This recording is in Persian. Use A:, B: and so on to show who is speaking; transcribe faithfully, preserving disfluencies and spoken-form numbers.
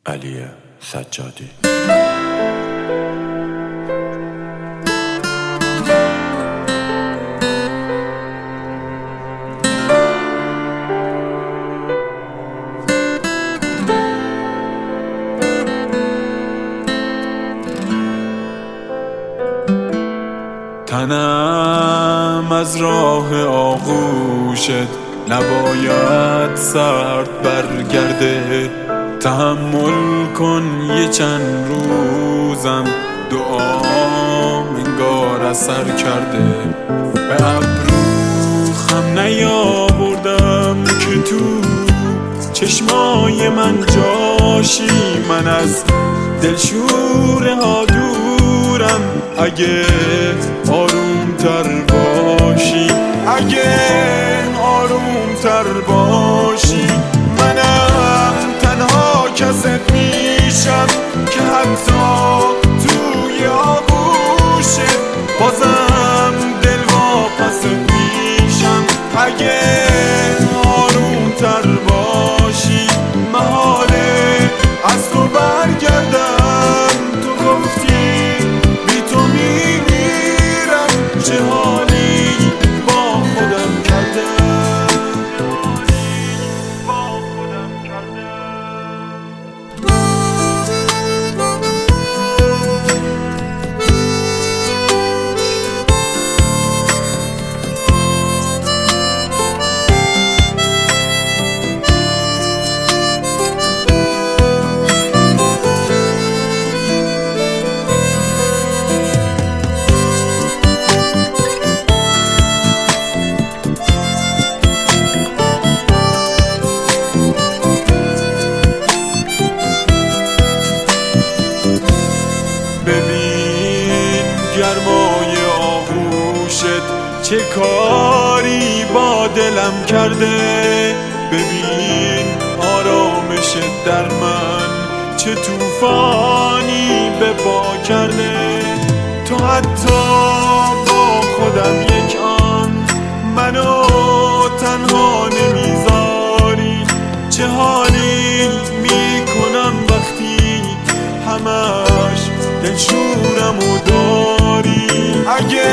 A: علی سجادی.
B: تنم از راه آغوشت نباید سرد برگرده، تحمل کن یه چند روزم، دعام انگار اثر کرده. به ابرو خم نیاوردم که تو چشمای من جاشی، من از دلشوره ها دورم. اگه آروم تر باشی، اگه آروم تر باشی، منم تنها کست میشم که حتی توی آغوشت بازم دل واپست میشم. اگه آروم تر باشی، محاله از تو برگردم. تو گفتی بی تو میمیرم، چه حالی با خودم کردم، با خودم کردم. ببین گرمای آغوشت چه کاری با دلم کرده، ببین آرامشت در من چه طوفانی به پا کرده. تو حتی با خودم یک آن منو تنها نمیذاری، چه حالی میکنم وقتی همش دلشورمو داری. اگه